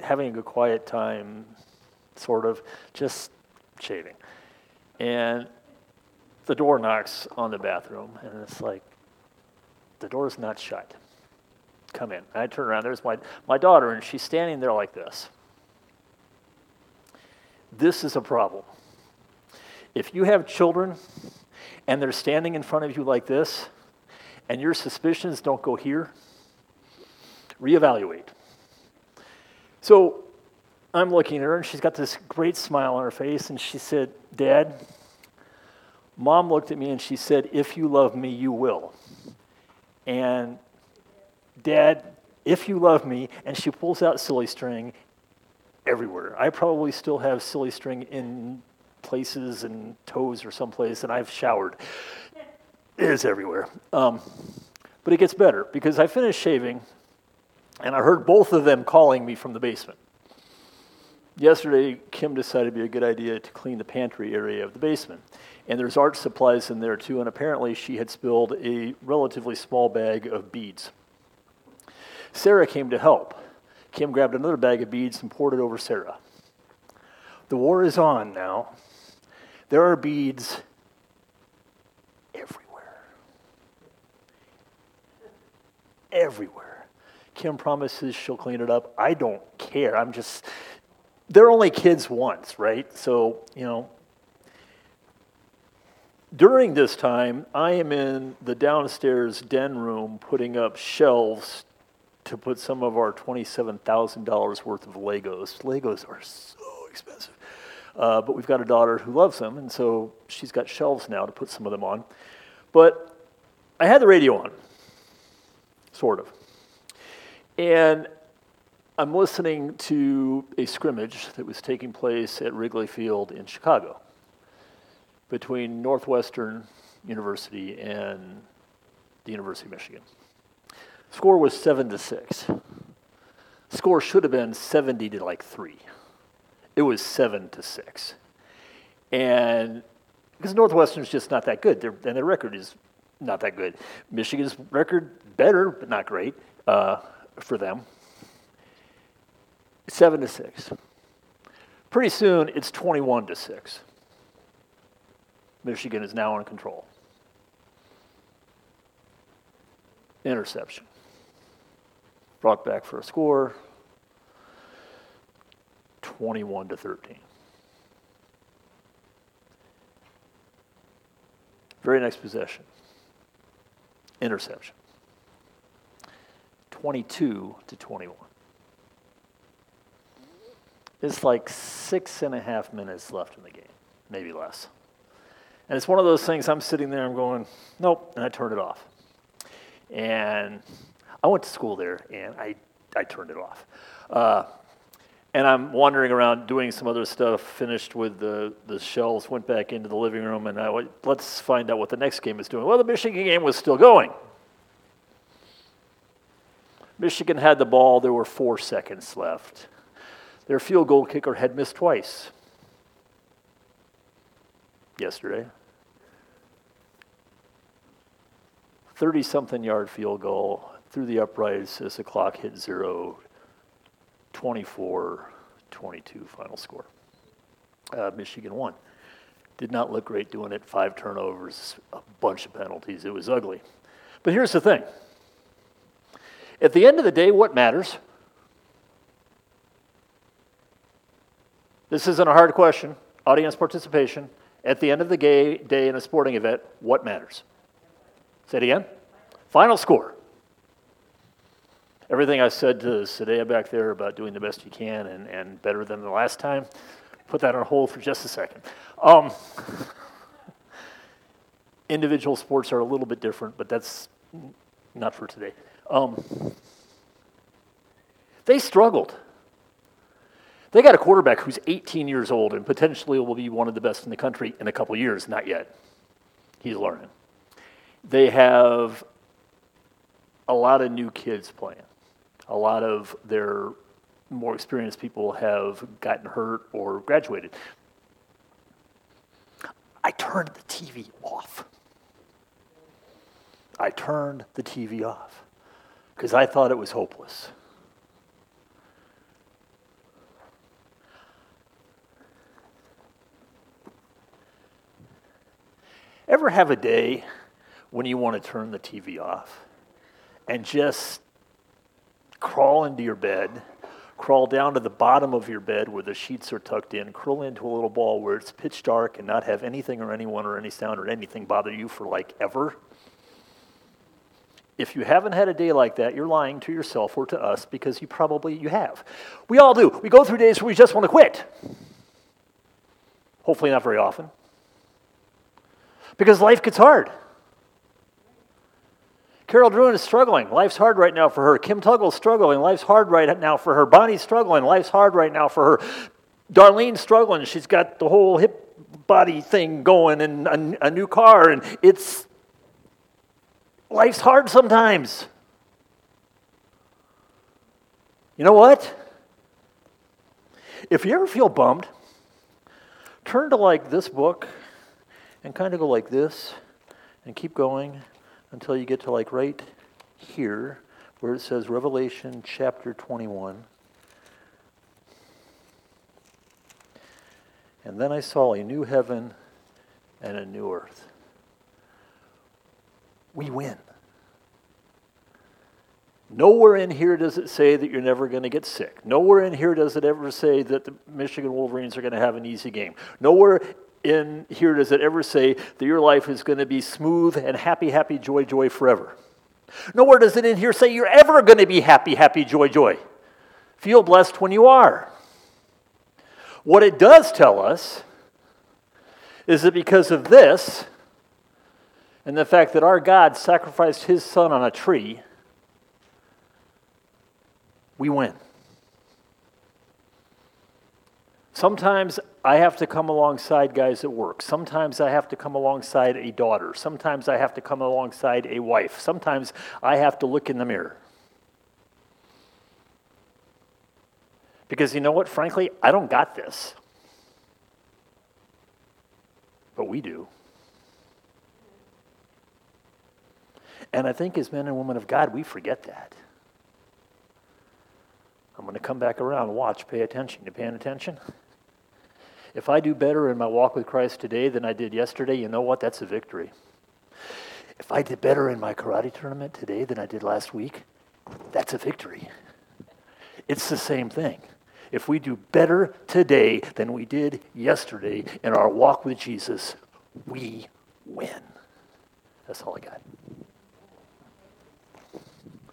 having a quiet time, sort of, just shaving. And the door knocks on the bathroom, and it's like, the door's not shut. Come in. And I turn around, there's my daughter, and she's standing there like this. This is a problem. If you have children, and they're standing in front of you like this, and your suspicions don't go here, reevaluate. So I'm looking at her, and she's got this great smile on her face, and she said, Dad, Mom looked at me, and she said, if you love me, you will. And Dad, if you love me, and she pulls out silly string everywhere. I probably still have silly string in places and toes or someplace, and I've showered. It is everywhere. But it gets better, because I finished shaving, and I heard both of them calling me from the basement. Yesterday, Kim decided it'd be a good idea to clean the pantry area of the basement. And there's art supplies in there too, and apparently she had spilled a relatively small bag of beads. Sarah came to help. Kim grabbed another bag of beads and poured it over Sarah. The war is on now. There are beads everywhere. Everywhere. Kim promises she'll clean it up. I don't care. They're only kids once, right? So, during this time, I am in the downstairs den room putting up shelves to put some of our $27,000 worth of Legos. Legos are so expensive. But we've got a daughter who loves them, and so she's got shelves now to put some of them on. But I had the radio on, sort of. And I'm listening to a scrimmage that was taking place at Wrigley Field in Chicago between Northwestern University and the University of Michigan. Score was 7-6. Score should have been 70-3. It was 7-6. And because Northwestern's just not that good, and their record is not that good. Michigan's record, better, but not great for them. 7-6. Pretty soon, it's 21-6. Michigan is now in control. Interception. Brought back for a score. 21-13. Very next possession. Interception. 22-21. It's like 6.5 minutes left in the game, maybe less. And it's one of those things, I'm sitting there, I'm going, nope, and I turned it off. And I went to school there, and I turned it off. And I'm wandering around doing some other stuff, finished with the shelves, went back into the living room, and I went, let's find out what the next game is doing. Well, the Michigan game was still going. Michigan had the ball, there were 4 seconds left. Their field goal kicker had missed twice yesterday. 30-something yard field goal through the uprights as the clock hit 0, 24-22 final score. Michigan won. Did not look great doing it. 5 turnovers, a bunch of penalties. It was ugly. But here's the thing. At the end of the day, what matters? This isn't a hard question. Audience participation. At the end of the day in a sporting event, what matters? Say it again. Final score. Everything I said to Sadea back there about doing the best you can and better than the last time, put that on hold for just a second. Individual sports are a little bit different, but that's not for today. They struggled. They got a quarterback who's 18 years old and potentially will be one of the best in the country in a couple years. Not yet. He's learning. They have a lot of new kids playing. A lot of their more experienced people have gotten hurt or graduated. I turned the TV off. because I thought it was hopeless. Ever have a day when you want to turn the TV off and just crawl into your bed, crawl down to the bottom of your bed where the sheets are tucked in, curl into a little ball where it's pitch dark and not have anything or anyone or any sound or anything bother you for like ever? If you haven't had a day like that, you're lying to yourself or to us because you have. We all do. We go through days where we just want to quit. Hopefully not very often. Because life gets hard. Carol Druin is struggling. Life's hard right now for her. Kim Tuggle's struggling. Life's hard right now for her. Bonnie's struggling. Life's hard right now for her. Darlene's struggling. She's got the whole hip body thing going and a new car, and life's hard sometimes. You know what? If you ever feel bummed, turn to like this book and kind of go like this and keep going until you get to like right here where it says Revelation chapter 21. And then I saw a new heaven and a new earth. We win. Nowhere in here does it say that you're never going to get sick. Nowhere in here does it ever say that the Michigan Wolverines are going to have an easy game. Nowhere in here does it ever say that your life is going to be smooth and happy, happy, joy, joy forever. Nowhere does it in here say you're ever going to be happy, happy, joy, joy. Feel blessed when you are. What it does tell us is that because of this, and the fact that our God sacrificed his son on a tree, we win. Sometimes I have to come alongside guys at work. Sometimes I have to come alongside a daughter. Sometimes I have to come alongside a wife. Sometimes I have to look in the mirror. Because you know what? Frankly, I don't got this. But we do. And I think as men and women of God, we forget that. I'm going to come back around. Watch, pay attention. You paying attention? If I do better in my walk with Christ today than I did yesterday, you know what? That's a victory. If I did better in my karate tournament today than I did last week, that's a victory. It's the same thing. If we do better today than we did yesterday in our walk with Jesus, we win. That's all I got.